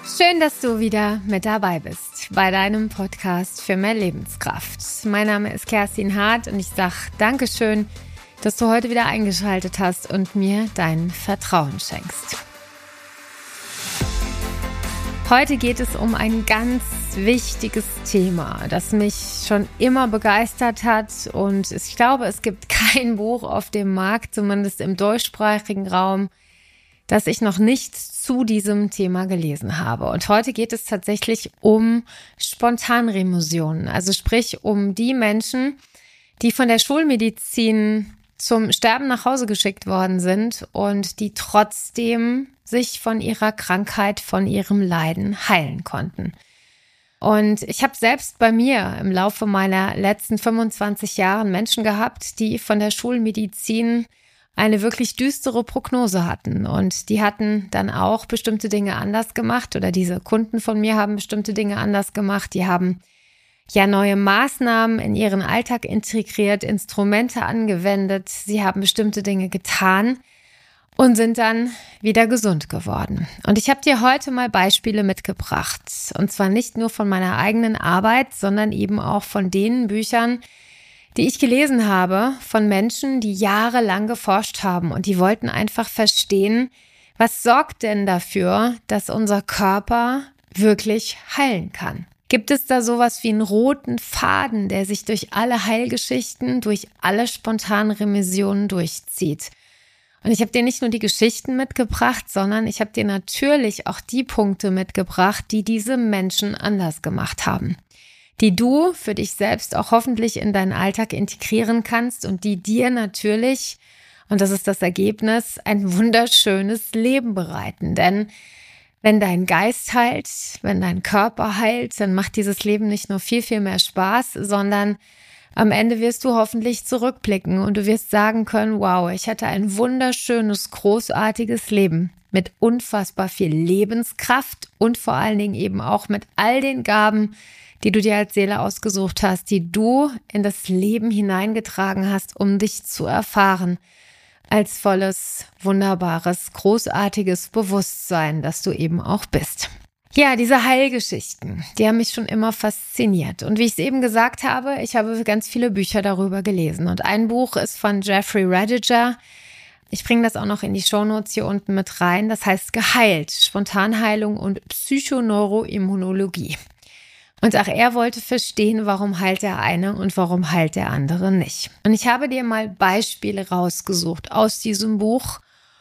Schön, dass du wieder mit dabei bist bei deinem Podcast für mehr Lebenskraft. Mein Name ist Kerstin Hart und ich sage Dankeschön, dass du heute wieder eingeschaltet hast und mir dein Vertrauen schenkst. Heute geht es um ein ganz wichtiges Thema, das mich schon immer begeistert hat und ich glaube, es gibt kein Buch auf dem Markt, zumindest im deutschsprachigen Raum, das ich noch nicht zu diesem Thema gelesen habe. Und heute geht es tatsächlich um Spontanremissionen, also sprich um die Menschen, die von der Schulmedizin zum Sterben nach Hause geschickt worden sind und die trotzdem sich von ihrer Krankheit, von ihrem Leiden heilen konnten. Und ich habe selbst bei mir im Laufe meiner letzten 25 Jahre Menschen gehabt, die von der Schulmedizin eine wirklich düstere Prognose hatten. Und die hatten dann auch bestimmte Dinge anders gemacht oder diese Kunden von mir haben bestimmte Dinge anders gemacht. Die haben ja neue Maßnahmen in ihren Alltag integriert, Instrumente angewendet. Sie haben bestimmte Dinge getan und sind dann wieder gesund geworden. Und ich habe dir heute mal Beispiele mitgebracht. Und zwar nicht nur von meiner eigenen Arbeit, sondern eben auch von den Büchern, die ich gelesen habe, von Menschen, die jahrelang geforscht haben und die wollten einfach verstehen, was sorgt denn dafür, dass unser Körper wirklich heilen kann? Gibt es da sowas wie einen roten Faden, der sich durch alle Heilgeschichten, durch alle spontanen Remissionen durchzieht? Und ich habe dir nicht nur die Geschichten mitgebracht, sondern ich habe dir natürlich auch die Punkte mitgebracht, die diese Menschen anders gemacht haben, die du für dich selbst auch hoffentlich in deinen Alltag integrieren kannst und die dir natürlich, und das ist das Ergebnis, ein wunderschönes Leben bereiten. Denn wenn dein Geist heilt, wenn dein Körper heilt, dann macht dieses Leben nicht nur viel, viel mehr Spaß, sondern am Ende wirst du hoffentlich zurückblicken und du wirst sagen können, wow, ich hatte ein wunderschönes, großartiges Leben mit unfassbar viel Lebenskraft und vor allen Dingen eben auch mit all den Gaben, die du dir als Seele ausgesucht hast, die du in das Leben hineingetragen hast, um dich zu erfahren, als volles, wunderbares, großartiges Bewusstsein, das du eben auch bist. Ja, diese Heilgeschichten, die haben mich schon immer fasziniert. Und wie ich es eben gesagt habe, ich habe ganz viele Bücher darüber gelesen. Und ein Buch ist von Jeffrey Rediger. Ich bringe das auch noch in die Shownotes hier unten mit rein. Das heißt Geheilt, Spontanheilung und Psychoneuroimmunologie. Und auch er wollte verstehen, warum heilt der eine und warum heilt der andere nicht. Und ich habe dir mal Beispiele rausgesucht aus diesem Buch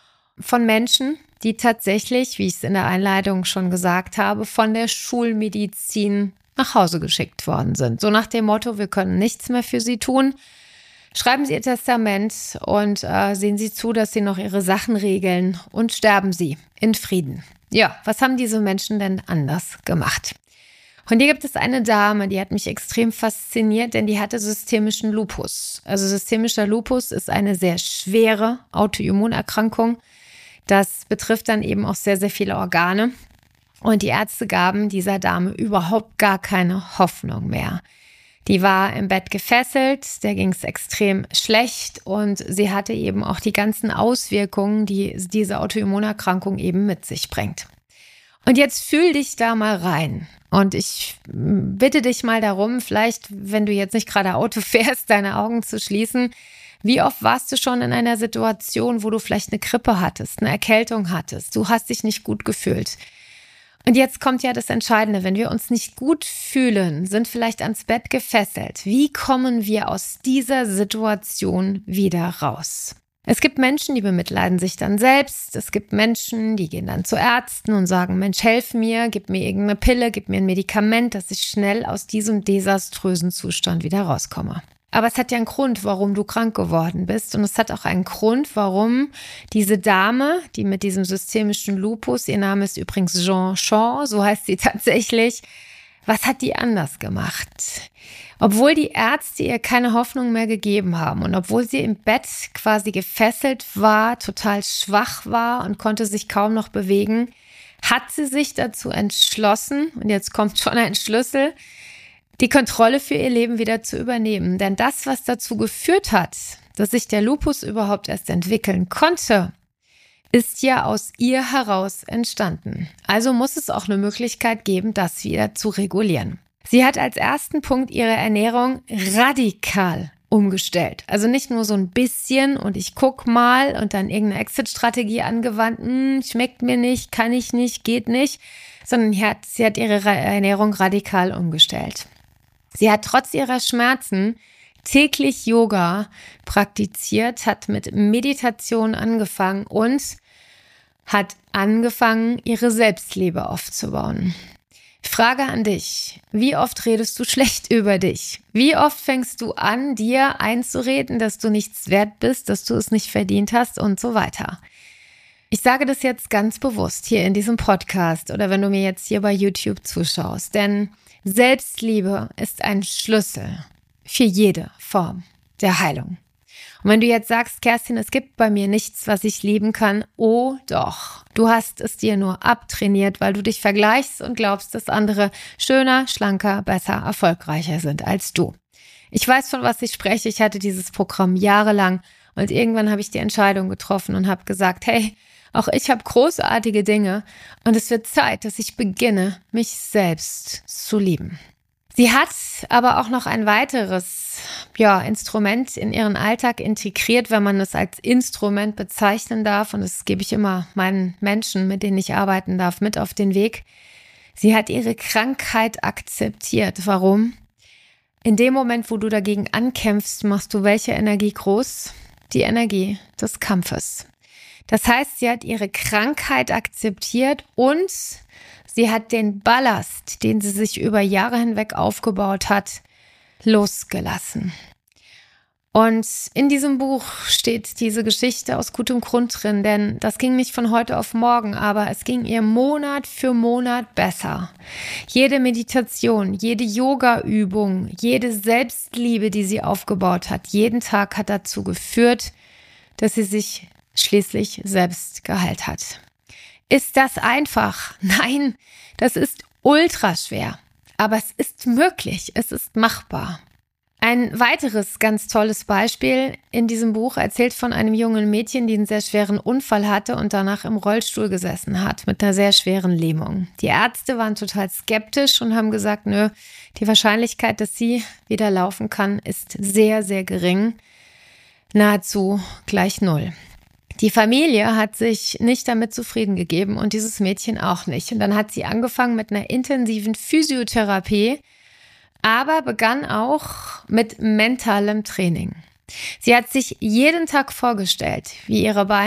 von Menschen, die tatsächlich, wie ich es in der Einleitung schon gesagt habe, von der Schulmedizin nach Hause geschickt worden sind. So nach dem Motto, wir können nichts mehr für sie tun. Schreiben Sie Ihr Testament und sehen Sie zu, dass Sie noch Ihre Sachen regeln und sterben Sie in Frieden. Ja, was haben diese Menschen denn anders gemacht? Und hier gibt es eine Dame, die hat mich extrem fasziniert, denn die hatte systemischen Lupus. Also systemischer Lupus ist eine sehr schwere Autoimmunerkrankung. Das betrifft dann eben auch sehr, sehr viele Organe. Und die Ärzte gaben dieser Dame überhaupt gar keine Hoffnung mehr. Die war im Bett gefesselt, der ging es extrem schlecht und sie hatte eben auch die ganzen Auswirkungen, die diese Autoimmunerkrankung eben mit sich bringt. Und jetzt fühl dich da mal rein. Und ich bitte dich mal darum, vielleicht, wenn du jetzt nicht gerade Auto fährst, deine Augen zu schließen. Wie oft warst du schon in einer Situation, wo du vielleicht eine Grippe hattest, eine Erkältung hattest? Du hast dich nicht gut gefühlt. Und jetzt kommt ja das Entscheidende. Wenn wir uns nicht gut fühlen, sind vielleicht ans Bett gefesselt. Wie kommen wir aus dieser Situation wieder raus? Es gibt Menschen, die bemitleiden sich dann selbst. Es gibt Menschen, die gehen dann zu Ärzten und sagen, Mensch, helf mir, gib mir irgendeine Pille, gib mir ein Medikament, dass ich schnell aus diesem desaströsen Zustand wieder rauskomme. Aber es hat ja einen Grund, warum du krank geworden bist. Und es hat auch einen Grund, warum diese Dame, die mit diesem systemischen Lupus, ihr Name ist übrigens Jean Champ, so heißt sie tatsächlich, was hat die anders gemacht? Obwohl die Ärzte ihr keine Hoffnung mehr gegeben haben und obwohl sie im Bett quasi gefesselt war, total schwach war und konnte sich kaum noch bewegen, hat sie sich dazu entschlossen, und jetzt kommt schon ein Schlüssel, die Kontrolle für ihr Leben wieder zu übernehmen. Denn das, was dazu geführt hat, dass sich der Lupus überhaupt erst entwickeln konnte, ist ja aus ihr heraus entstanden. Also muss es auch eine Möglichkeit geben, das wieder zu regulieren. Sie hat als ersten Punkt ihre Ernährung radikal umgestellt. Also nicht nur so ein bisschen und ich guck mal und dann irgendeine Exit-Strategie angewandt, schmeckt mir nicht, kann ich nicht, geht nicht, sondern sie hat ihre Ernährung radikal umgestellt. Sie hat trotz ihrer Schmerzen täglich Yoga praktiziert, hat mit Meditation angefangen und hat angefangen, ihre Selbstliebe aufzubauen. Frage an dich: Wie oft redest du schlecht über dich? Wie oft fängst du an, dir einzureden, dass du nichts wert bist, dass du es nicht verdient hast und so weiter? Ich sage das jetzt ganz bewusst hier in diesem Podcast oder wenn du mir jetzt hier bei YouTube zuschaust, denn Selbstliebe ist ein Schlüssel für jede Form der Heilung. Und wenn du jetzt sagst, Kerstin, es gibt bei mir nichts, was ich lieben kann, oh doch, du hast es dir nur abtrainiert, weil du dich vergleichst und glaubst, dass andere schöner, schlanker, besser, erfolgreicher sind als du. Ich weiß, von was ich spreche. Ich hatte dieses Programm jahrelang und irgendwann habe ich die Entscheidung getroffen und habe gesagt, hey, auch ich habe großartige Dinge und es wird Zeit, dass ich beginne, mich selbst zu lieben. Sie hat aber auch noch ein weiteres Instrument in ihren Alltag integriert, wenn man es als Instrument bezeichnen darf. Und das gebe ich immer meinen Menschen, mit denen ich arbeiten darf, mit auf den Weg. Sie hat ihre Krankheit akzeptiert. Warum? In dem Moment, wo du dagegen ankämpfst, machst du welche Energie groß? Die Energie des Kampfes. Das heißt, sie hat ihre Krankheit akzeptiert und sie hat den Ballast, den sie sich über Jahre hinweg aufgebaut hat, losgelassen. Und in diesem Buch steht diese Geschichte aus gutem Grund drin, denn das ging nicht von heute auf morgen, aber es ging ihr Monat für Monat besser. Jede Meditation, jede Yoga-Übung, jede Selbstliebe, die sie aufgebaut hat, jeden Tag hat dazu geführt, dass sie sich schließlich selbst geheilt hat. Ist das einfach? Nein, das ist ultra schwer. Aber es ist möglich, es ist machbar. Ein weiteres ganz tolles Beispiel in diesem Buch erzählt von einem jungen Mädchen, die einen sehr schweren Unfall hatte und danach im Rollstuhl gesessen hat mit einer sehr schweren Lähmung. Die Ärzte waren total skeptisch und haben gesagt, nö, die Wahrscheinlichkeit, dass sie wieder laufen kann, ist sehr, sehr gering. Nahezu gleich 0. Die Familie hat sich nicht damit zufrieden gegeben und dieses Mädchen auch nicht. Und dann hat sie angefangen mit einer intensiven Physiotherapie, aber begann auch mit mentalem Training. Sie hat sich jeden Tag vorgestellt, wie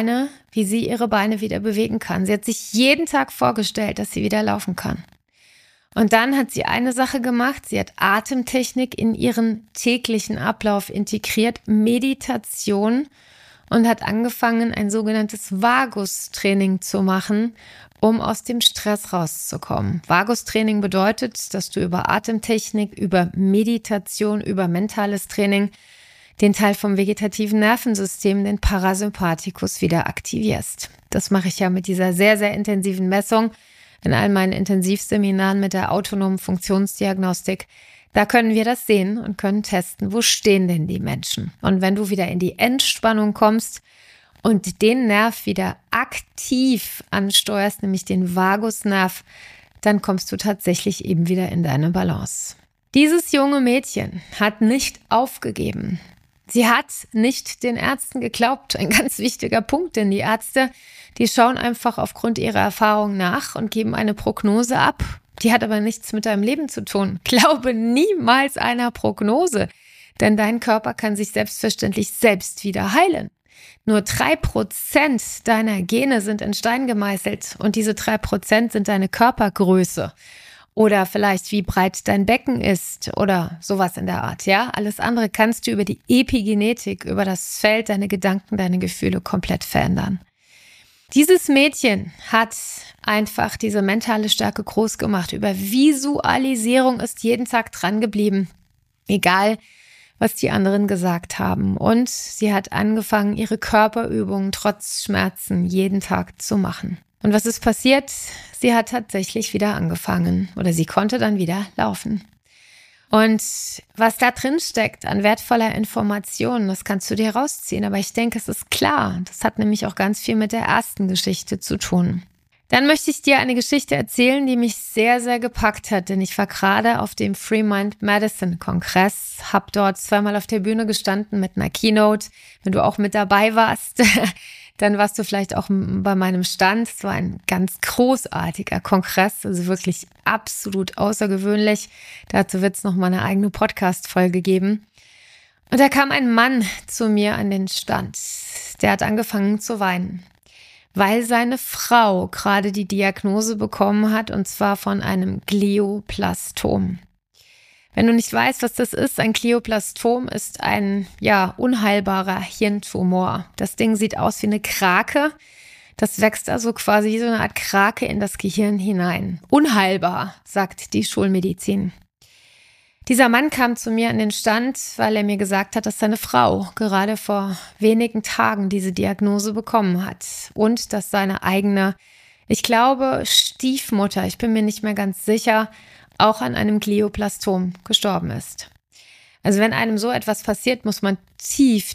sie ihre Beine wieder bewegen kann. Sie hat sich jeden Tag vorgestellt, dass sie wieder laufen kann. Und dann hat sie eine Sache gemacht, sie hat Atemtechnik in ihren täglichen Ablauf integriert, Meditation, und hat angefangen, ein sogenanntes Vagus-Training zu machen, um aus dem Stress rauszukommen. Vagus-Training bedeutet, dass du über Atemtechnik, über Meditation, über mentales Training den Teil vom vegetativen Nervensystem, den Parasympathikus, wieder aktivierst. Das mache ich ja mit dieser sehr, sehr intensiven Messung in all meinen Intensivseminaren mit der autonomen Funktionsdiagnostik. Da können wir das sehen und können testen, wo stehen denn die Menschen. Und wenn du wieder in die Entspannung kommst und den Nerv wieder aktiv ansteuerst, nämlich den Vagusnerv, dann kommst du tatsächlich eben wieder in deine Balance. Dieses junge Mädchen hat nicht aufgegeben. Sie hat nicht den Ärzten geglaubt. Ein ganz wichtiger Punkt, denn die Ärzte, die schauen einfach aufgrund ihrer Erfahrung nach und geben eine Prognose ab. Die hat aber nichts mit deinem Leben zu tun. Glaube niemals einer Prognose, denn dein Körper kann sich selbstverständlich selbst wieder heilen. Nur 3% deiner Gene sind in Stein gemeißelt und diese 3% sind deine Körpergröße oder vielleicht wie breit dein Becken ist oder sowas in der Art. Ja, alles andere kannst du über die Epigenetik, über das Feld, deine Gedanken, deine Gefühle komplett verändern. Dieses Mädchen hat einfach diese mentale Stärke groß gemacht. Über Visualisierung ist jeden Tag dran geblieben, egal was die anderen gesagt haben. Und sie hat angefangen, ihre Körperübungen trotz Schmerzen jeden Tag zu machen. Und was ist passiert? Sie hat tatsächlich wieder angefangen oder sie konnte dann wieder laufen. Und was da drin steckt an wertvoller Information, das kannst du dir rausziehen. Aber ich denke, es ist klar. Das hat nämlich auch ganz viel mit der ersten Geschichte zu tun. Dann möchte ich dir eine Geschichte erzählen, die mich sehr, sehr gepackt hat. Denn ich war gerade auf dem Free Mind Medicine Kongress, habe dort 2-mal auf der Bühne gestanden mit einer Keynote. Wenn du auch mit dabei warst, dann warst du vielleicht auch bei meinem Stand. Es war ein ganz großartiger Kongress, also wirklich absolut außergewöhnlich. Dazu wird es noch mal eine eigene Podcast-Folge geben. Und da kam ein Mann zu mir an den Stand. Der hat angefangen zu weinen, weil seine Frau gerade die Diagnose bekommen hat, und zwar von einem Glioblastom. Wenn du nicht weißt, was das ist, ein Glioblastom ist ein unheilbarer Hirntumor. Das Ding sieht aus wie eine Krake. Das wächst also quasi wie so eine Art Krake in das Gehirn hinein. Unheilbar, sagt die Schulmedizin. Dieser Mann kam zu mir an den Stand, weil er mir gesagt hat, dass seine Frau gerade vor wenigen Tagen diese Diagnose bekommen hat und dass seine eigene, ich glaube, Stiefmutter, ich bin mir nicht mehr ganz sicher, auch an einem Glioblastom gestorben ist. Also wenn einem so etwas passiert, muss man tief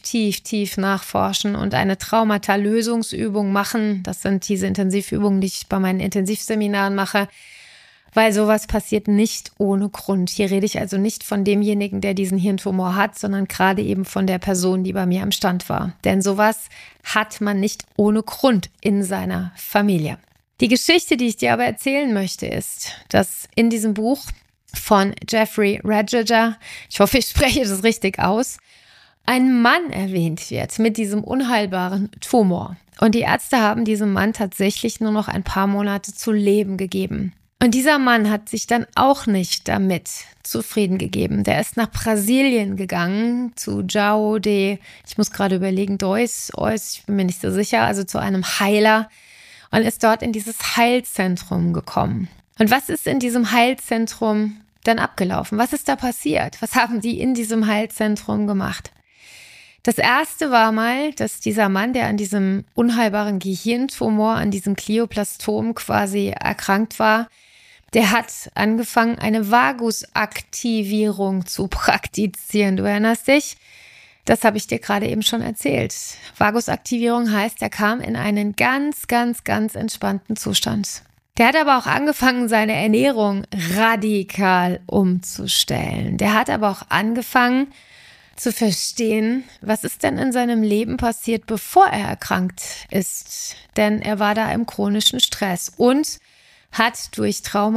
nachforschen und eine Traumata-Lösungsübung machen. Das sind diese Intensivübungen, die ich bei meinen Intensivseminaren mache, weil sowas passiert nicht ohne Grund. Hier rede ich also nicht von demjenigen, der diesen Hirntumor hat, sondern gerade eben von der Person, die bei mir am Stand war. Denn sowas hat man nicht ohne Grund in seiner Familie. Die Geschichte, die ich dir aber erzählen möchte, ist, dass in diesem Buch von Jeffrey Radjiger, ich hoffe, ich spreche das richtig aus, ein Mann erwähnt wird mit diesem unheilbaren Tumor. Und die Ärzte haben diesem Mann tatsächlich nur noch ein paar Monate zu leben gegeben. Und dieser Mann hat sich dann auch nicht damit zufrieden gegeben. Der ist nach Brasilien gegangen, zu João de, ich muss gerade überlegen, Deus, ich bin mir nicht so sicher, also zu einem Heiler, und ist dort in dieses Heilzentrum gekommen. Und was ist in diesem Heilzentrum dann abgelaufen? Was ist da passiert? Was haben die in diesem Heilzentrum gemacht? Das erste war mal, dass dieser Mann, der an diesem unheilbaren Gehirntumor, an diesem Glioblastom quasi erkrankt war, der hat angefangen, eine Vagusaktivierung zu praktizieren. Du erinnerst dich? Das habe ich dir gerade eben schon erzählt. Vagusaktivierung heißt, er kam in einen ganz entspannten Zustand. Der hat aber auch angefangen, seine Ernährung radikal umzustellen. Der hat aber auch angefangen zu verstehen, was ist denn in seinem Leben passiert, bevor er erkrankt ist. Denn er war da im chronischen Stress und hat durch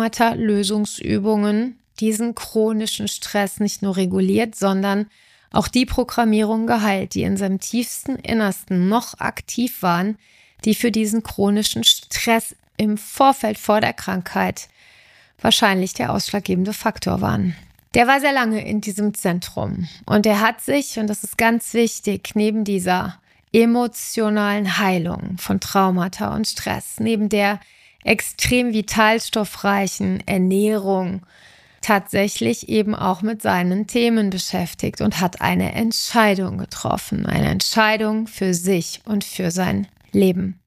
Traumata-Lösungsübungen diesen chronischen Stress nicht nur reguliert, sondern auch die Programmierung geheilt, die in seinem tiefsten Innersten noch aktiv waren, die für diesen chronischen Stress im Vorfeld vor der Krankheit wahrscheinlich der ausschlaggebende Faktor waren. Der war sehr lange in diesem Zentrum und er hat sich, und das ist ganz wichtig, neben dieser emotionalen Heilung von Traumata und Stress, neben der extrem vitalstoffreichen Ernährung tatsächlich eben auch mit seinen Themen beschäftigt und hat eine Entscheidung getroffen, eine Entscheidung für sich und für sein Leben.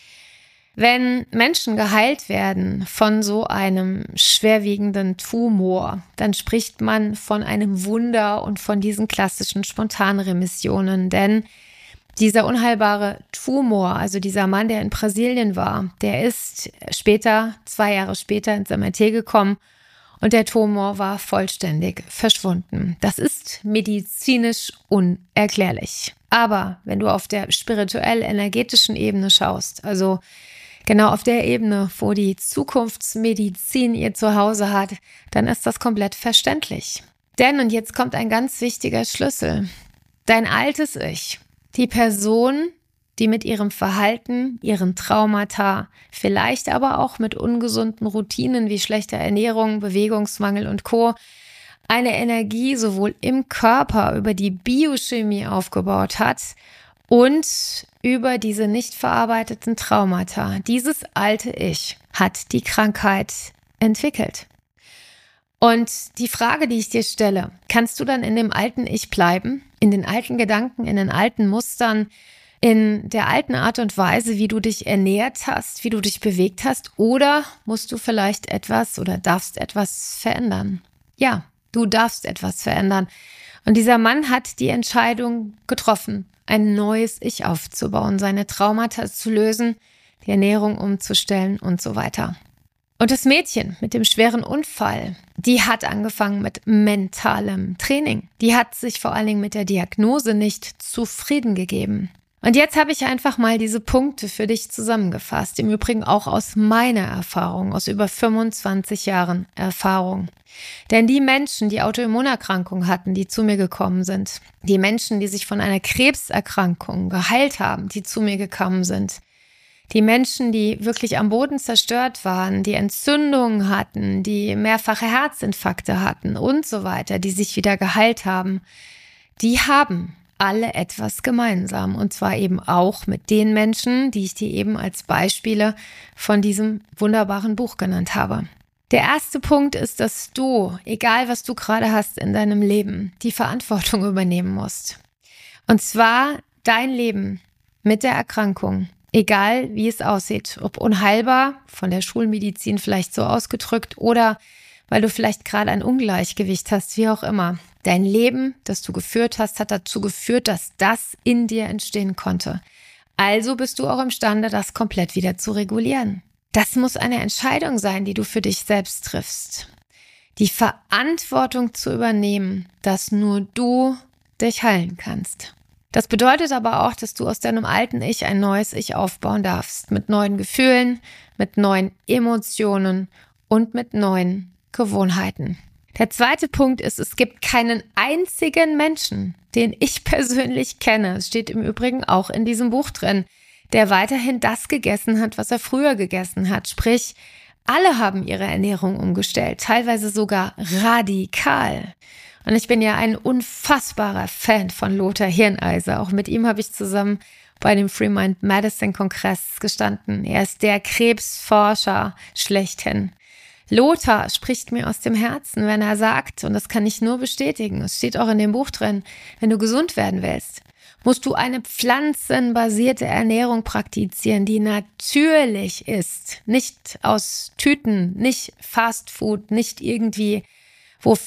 Wenn Menschen geheilt werden von so einem schwerwiegenden Tumor, dann spricht man von einem Wunder und von diesen klassischen Spontanremissionen, denn dieser unheilbare Tumor, also dieser Mann, der in Brasilien war, der ist später, 2 Jahre später ins MRT gekommen und der Tumor war vollständig verschwunden. Das ist medizinisch unerklärlich. Aber wenn du auf der spirituell-energetischen Ebene schaust, also genau auf der Ebene, wo die Zukunftsmedizin ihr Zuhause hat, dann ist das komplett verständlich. Denn, und jetzt kommt ein ganz wichtiger Schlüssel, dein altes Ich, die Person, die mit ihrem Verhalten, ihren Traumata, vielleicht aber auch mit ungesunden Routinen wie schlechter Ernährung, Bewegungsmangel und Co. eine Energie sowohl im Körper über die Biochemie aufgebaut hat und über diese nicht verarbeiteten Traumata. Dieses alte Ich hat die Krankheit entwickelt. Und die Frage, die ich dir stelle, kannst du dann in dem alten Ich bleiben, in den alten Gedanken, in den alten Mustern, in der alten Art und Weise, wie du dich ernährt hast, wie du dich bewegt hast, oder musst du vielleicht etwas oder darfst etwas verändern? Ja, Du darfst etwas verändern. Und dieser Mann hat die Entscheidung getroffen, ein neues Ich aufzubauen, seine Traumata zu lösen, die Ernährung umzustellen und so weiter. Und das Mädchen mit dem schweren Unfall, die hat angefangen mit mentalem Training. Die hat sich vor allen Dingen mit der Diagnose nicht zufrieden gegeben. Und jetzt habe ich einfach mal diese Punkte für dich zusammengefasst. Im Übrigen auch aus meiner Erfahrung, aus über 25 Jahren Erfahrung. Denn die Menschen, die Autoimmunerkrankungen hatten, die zu mir gekommen sind, die Menschen, die sich von einer Krebserkrankung geheilt haben, die zu mir gekommen sind, die Menschen, die wirklich am Boden zerstört waren, die Entzündungen hatten, die mehrfache Herzinfarkte hatten und so weiter, die sich wieder geheilt haben, die haben alle etwas gemeinsam. Und zwar eben auch mit den Menschen, die ich dir eben als Beispiele von diesem wunderbaren Buch genannt habe. Der erste Punkt ist, dass du, egal was du gerade hast in deinem Leben, die Verantwortung übernehmen musst. Und zwar dein Leben mit der Erkrankung. Egal, wie es aussieht, ob unheilbar, von der Schulmedizin vielleicht so ausgedrückt oder weil du vielleicht gerade ein Ungleichgewicht hast, wie auch immer. Dein Leben, das du geführt hast, hat dazu geführt, dass das in dir entstehen konnte. Also bist du auch imstande, das komplett wieder zu regulieren. Das muss eine Entscheidung sein, die du für dich selbst triffst. Die Verantwortung zu übernehmen, dass nur du dich heilen kannst. Das bedeutet aber auch, dass du aus deinem alten Ich ein neues Ich aufbauen darfst. Mit neuen Gefühlen, mit neuen Emotionen und mit neuen Gewohnheiten. Der zweite Punkt ist, es gibt keinen einzigen Menschen, den ich persönlich kenne, es steht im Übrigen auch in diesem Buch drin, der weiterhin das gegessen hat, was er früher gegessen hat. Sprich, alle haben ihre Ernährung umgestellt, teilweise sogar radikal. Und ich bin ja ein unfassbarer Fan von Lothar Hirneiser. Auch mit ihm habe ich zusammen bei dem Free Mind Medicine Kongress gestanden. Er ist der Krebsforscher schlechthin. Lothar spricht mir aus dem Herzen, wenn er sagt, und das kann ich nur bestätigen, es steht auch in dem Buch drin, wenn du gesund werden willst, musst du eine pflanzenbasierte Ernährung praktizieren, die natürlich ist. Nicht aus Tüten, nicht Fast Food, nicht irgendwie wo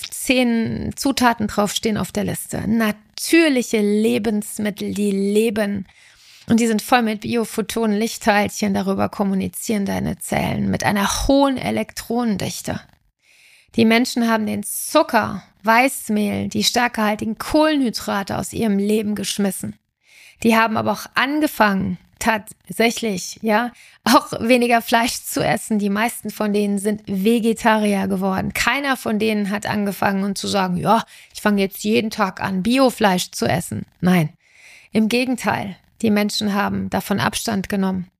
10 Zutaten draufstehen auf der Liste. Natürliche Lebensmittel, die leben. Und die sind voll mit Biophotonen, Lichtteilchen, darüber kommunizieren deine Zellen mit einer hohen Elektronendichte. Die Menschen haben den Zucker, Weißmehl, die stärkehaltigen Kohlenhydrate aus ihrem Leben geschmissen. Die haben aber auch angefangen, tatsächlich, auch weniger Fleisch zu essen. Die meisten von denen sind Vegetarier geworden. Keiner von denen hat angefangen und zu sagen, ich fange jetzt jeden Tag an, Biofleisch zu essen. Nein, im Gegenteil, die Menschen haben davon Abstand genommen.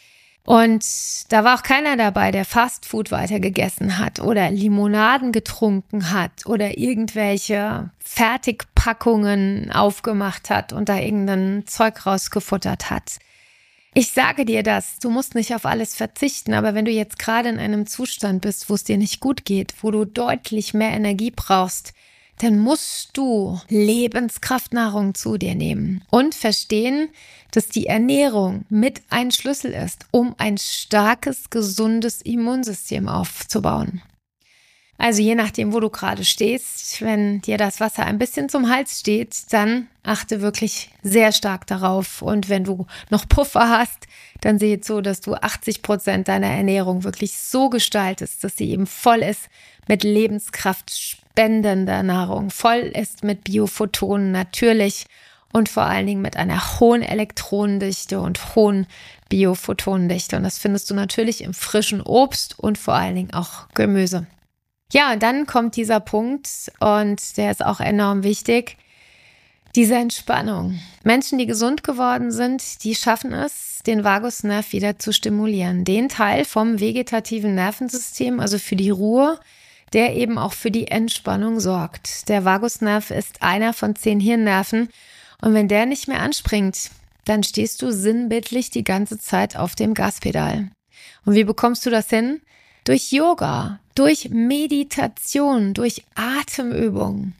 Und da war auch keiner dabei, der Fastfood weitergegessen hat oder Limonaden getrunken hat oder irgendwelche Fertigpackungen aufgemacht hat und da irgendein Zeug rausgefuttert hat. Ich sage dir das, du musst nicht auf alles verzichten, aber wenn du jetzt gerade in einem Zustand bist, wo es dir nicht gut geht, wo du deutlich mehr Energie brauchst, dann musst du Lebenskraftnahrung zu dir nehmen und verstehen, dass die Ernährung mit ein Schlüssel ist, um ein starkes, gesundes Immunsystem aufzubauen. Also je nachdem, wo du gerade stehst, wenn dir das Wasser ein bisschen zum Hals steht, dann achte wirklich sehr stark darauf. Und wenn du noch Puffer hast, dann sehe zu, dass du 80% deiner Ernährung wirklich so gestaltest, dass sie eben voll ist mit lebenskraftspendender Nahrung, voll ist mit Biophotonen natürlich und vor allen Dingen mit einer hohen Elektronendichte und hohen Biophotonendichte. Und das findest du natürlich im frischen Obst und vor allen Dingen auch Gemüse. Ja, und dann kommt dieser Punkt und der ist auch enorm wichtig, diese Entspannung. Menschen, die gesund geworden sind, die schaffen es, den Vagusnerv wieder zu stimulieren. Den Teil vom vegetativen Nervensystem, also für die Ruhe, der eben auch für die Entspannung sorgt. Der Vagusnerv ist einer von 10 Hirnnerven und wenn der nicht mehr anspringt, dann stehst du sinnbildlich die ganze Zeit auf dem Gaspedal. Und wie bekommst du das hin? Durch Yoga, durch Meditation, durch Atemübungen.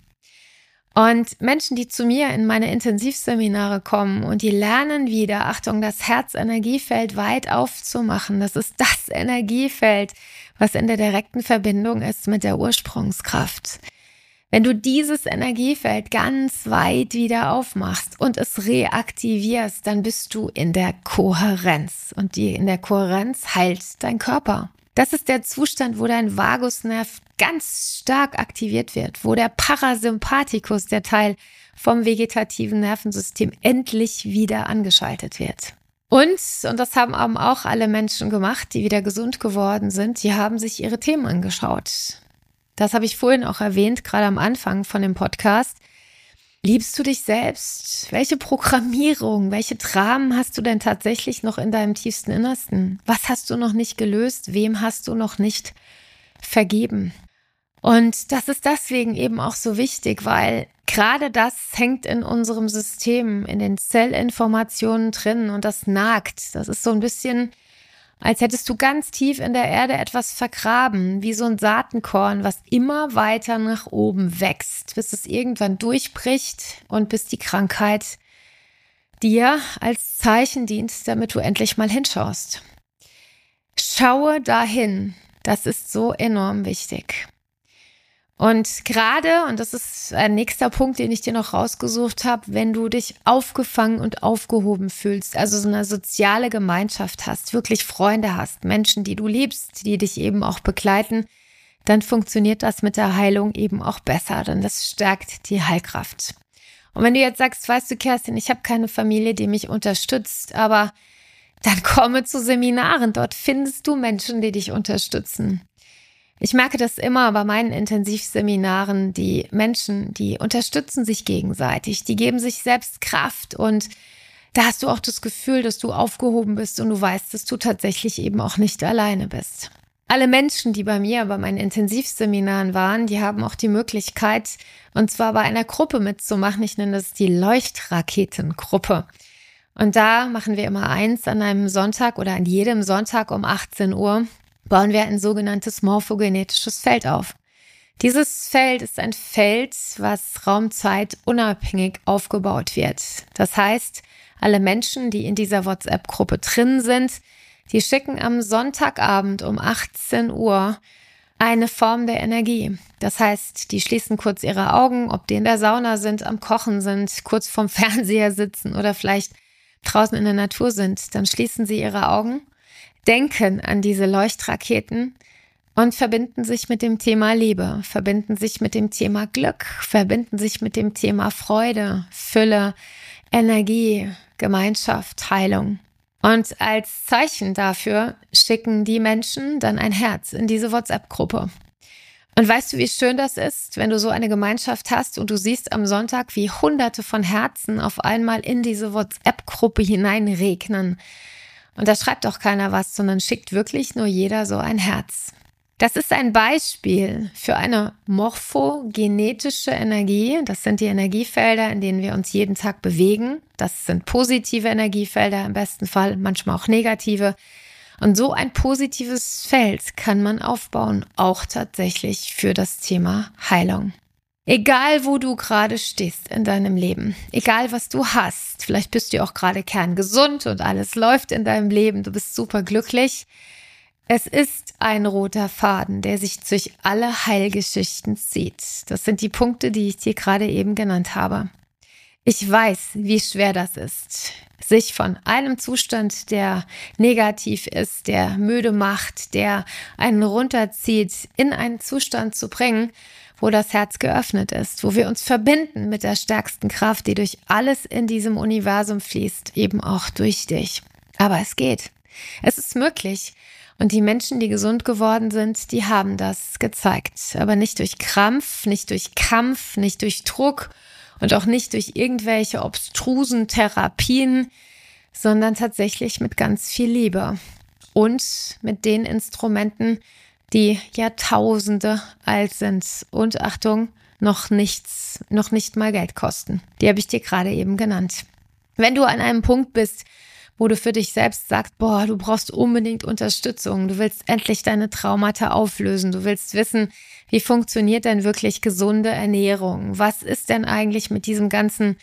Und Menschen, die zu mir in meine Intensivseminare kommen und die lernen wieder, Achtung, das Herzenergiefeld weit aufzumachen. Das ist das Energiefeld, was in der direkten Verbindung ist mit der Ursprungskraft. Wenn du dieses Energiefeld ganz weit wieder aufmachst und es reaktivierst, dann bist du in der Kohärenz. Und in der Kohärenz heilt dein Körper. Das ist der Zustand, wo dein Vagusnerv ganz stark aktiviert wird, wo der Parasympathikus, der Teil vom vegetativen Nervensystem, endlich wieder angeschaltet wird. Und das haben auch alle Menschen gemacht, die wieder gesund geworden sind, die haben sich ihre Themen angeschaut. Das habe ich vorhin auch erwähnt, gerade am Anfang von dem Podcast. Liebst du dich selbst? Welche Programmierung, welche Dramen hast du denn tatsächlich noch in deinem tiefsten Innersten? Was hast du noch nicht gelöst? Wem hast du noch nicht vergeben? Und das ist deswegen eben auch so wichtig, weil gerade das hängt in unserem System, in den Zellinformationen drin und das nagt. Das ist so ein bisschen, als hättest du ganz tief in der Erde etwas vergraben, wie so ein Saatenkorn, was immer weiter nach oben wächst, bis es irgendwann durchbricht und bis die Krankheit dir als Zeichen dient, damit du endlich mal hinschaust. Schaue dahin, das ist so enorm wichtig. Und gerade, und das ist ein nächster Punkt, den ich dir noch rausgesucht habe, wenn du dich aufgefangen und aufgehoben fühlst, also so eine soziale Gemeinschaft hast, wirklich Freunde hast, Menschen, die du liebst, die dich eben auch begleiten, dann funktioniert das mit der Heilung eben auch besser, denn das stärkt die Heilkraft. Und wenn du jetzt sagst, weißt du, Kerstin, ich habe keine Familie, die mich unterstützt, aber dann komme zu Seminaren, dort findest du Menschen, die dich unterstützen. Ich merke das immer bei meinen Intensivseminaren, die Menschen, die unterstützen sich gegenseitig, die geben sich selbst Kraft und da hast du auch das Gefühl, dass du aufgehoben bist und du weißt, dass du tatsächlich eben auch nicht alleine bist. Alle Menschen, die bei mir bei meinen Intensivseminaren waren, die haben auch die Möglichkeit, und zwar bei einer Gruppe mitzumachen. Ich nenne das die Leuchtraketengruppe. Und da machen wir immer eins an einem Sonntag oder an jedem Sonntag um 18 Uhr. Bauen wir ein sogenanntes morphogenetisches Feld auf. Dieses Feld ist ein Feld, was raumzeitunabhängig aufgebaut wird. Das heißt, alle Menschen, die in dieser WhatsApp-Gruppe drin sind, die schicken am Sonntagabend um 18 Uhr eine Form der Energie. Das heißt, die schließen kurz ihre Augen, ob die in der Sauna sind, am Kochen sind, kurz vorm Fernseher sitzen oder vielleicht draußen in der Natur sind. Dann schließen sie ihre Augen, denken an diese Leuchtraketen und verbinden sich mit dem Thema Liebe, verbinden sich mit dem Thema Glück, verbinden sich mit dem Thema Freude, Fülle, Energie, Gemeinschaft, Heilung. Und als Zeichen dafür schicken die Menschen dann ein Herz in diese WhatsApp-Gruppe. Und weißt du, wie schön das ist, wenn du so eine Gemeinschaft hast und du siehst am Sonntag, wie Hunderte von Herzen auf einmal in diese WhatsApp-Gruppe hineinregnen. Und da schreibt auch keiner was, sondern schickt wirklich nur jeder so ein Herz. Das ist ein Beispiel für eine morphogenetische Energie. Das sind die Energiefelder, in denen wir uns jeden Tag bewegen. Das sind positive Energiefelder im besten Fall, manchmal auch negative. Und so ein positives Feld kann man aufbauen, auch tatsächlich für das Thema Heilung. Egal, wo du gerade stehst in deinem Leben, egal, was du hast, vielleicht bist du auch gerade kerngesund und alles läuft in deinem Leben, du bist super glücklich. Es ist ein roter Faden, der sich durch alle Heilgeschichten zieht. Das sind die Punkte, die ich dir gerade eben genannt habe. Ich weiß, wie schwer das ist, sich von einem Zustand, der negativ ist, der müde macht, der einen runterzieht, in einen Zustand zu bringen, wo das Herz geöffnet ist, wo wir uns verbinden mit der stärksten Kraft, die durch alles in diesem Universum fließt, eben auch durch dich. Aber es geht. Es ist möglich. Und die Menschen, die gesund geworden sind, die haben das gezeigt. Aber nicht durch Krampf, nicht durch Kampf, nicht durch Druck und auch nicht durch irgendwelche obstrusen Therapien, sondern tatsächlich mit ganz viel Liebe und mit den Instrumenten, die Jahrtausende alt sind und Achtung, noch nicht mal Geld kosten. Die habe ich dir gerade eben genannt. Wenn du an einem Punkt bist, wo du für dich selbst sagst, boah, du brauchst unbedingt Unterstützung, du willst endlich deine Traumata auflösen, du willst wissen, wie funktioniert denn wirklich gesunde Ernährung? Was ist denn eigentlich mit diesem ganzen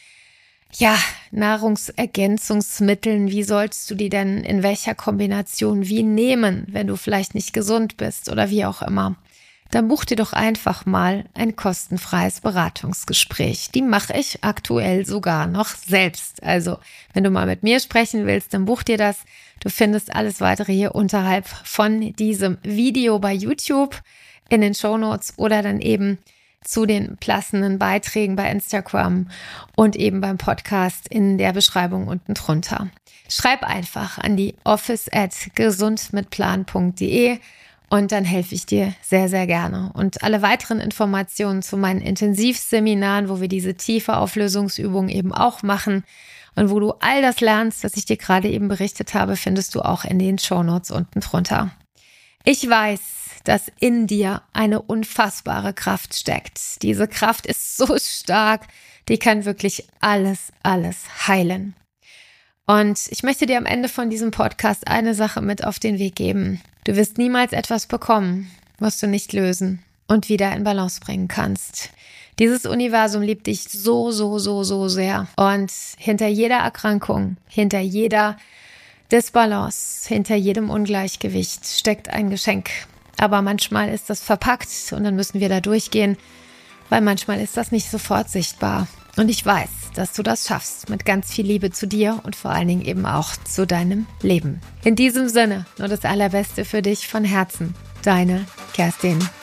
Nahrungsergänzungsmitteln, wie sollst du die denn in welcher Kombination wie nehmen, wenn du vielleicht nicht gesund bist oder wie auch immer. dann buch dir doch einfach mal ein kostenfreies Beratungsgespräch. Die mache ich aktuell sogar noch selbst. Also, wenn du mal mit mir sprechen willst, dann buch dir das. Du findest alles weitere hier unterhalb von diesem Video bei YouTube in den Shownotes oder dann eben zu den passenden Beiträgen bei Instagram und eben beim Podcast in der Beschreibung unten drunter. Schreib einfach an die office@gesundmitplan.de und dann helfe ich dir sehr, sehr gerne. Und alle weiteren Informationen zu meinen Intensivseminaren, wo wir diese tiefe Auflösungsübung eben auch machen und wo du all das lernst, was ich dir gerade eben berichtet habe, findest du auch in den Shownotes unten drunter. Ich weiß, dass in dir eine unfassbare Kraft steckt. Diese Kraft ist so stark, die kann wirklich alles heilen. Und ich möchte dir am Ende von diesem Podcast eine Sache mit auf den Weg geben. Du wirst niemals etwas bekommen, was du nicht lösen und wieder in Balance bringen kannst. Dieses Universum liebt dich so sehr. Und hinter jeder Erkrankung, hinter jeder Disbalance, hinter jedem Ungleichgewicht steckt ein Geschenk. Aber manchmal ist das verpackt und dann müssen wir da durchgehen, weil manchmal ist das nicht sofort sichtbar. Und ich weiß, dass du das schaffst mit ganz viel Liebe zu dir und vor allen Dingen eben auch zu deinem Leben. In diesem Sinne, nur das Allerbeste für dich von Herzen. Deine Kerstin.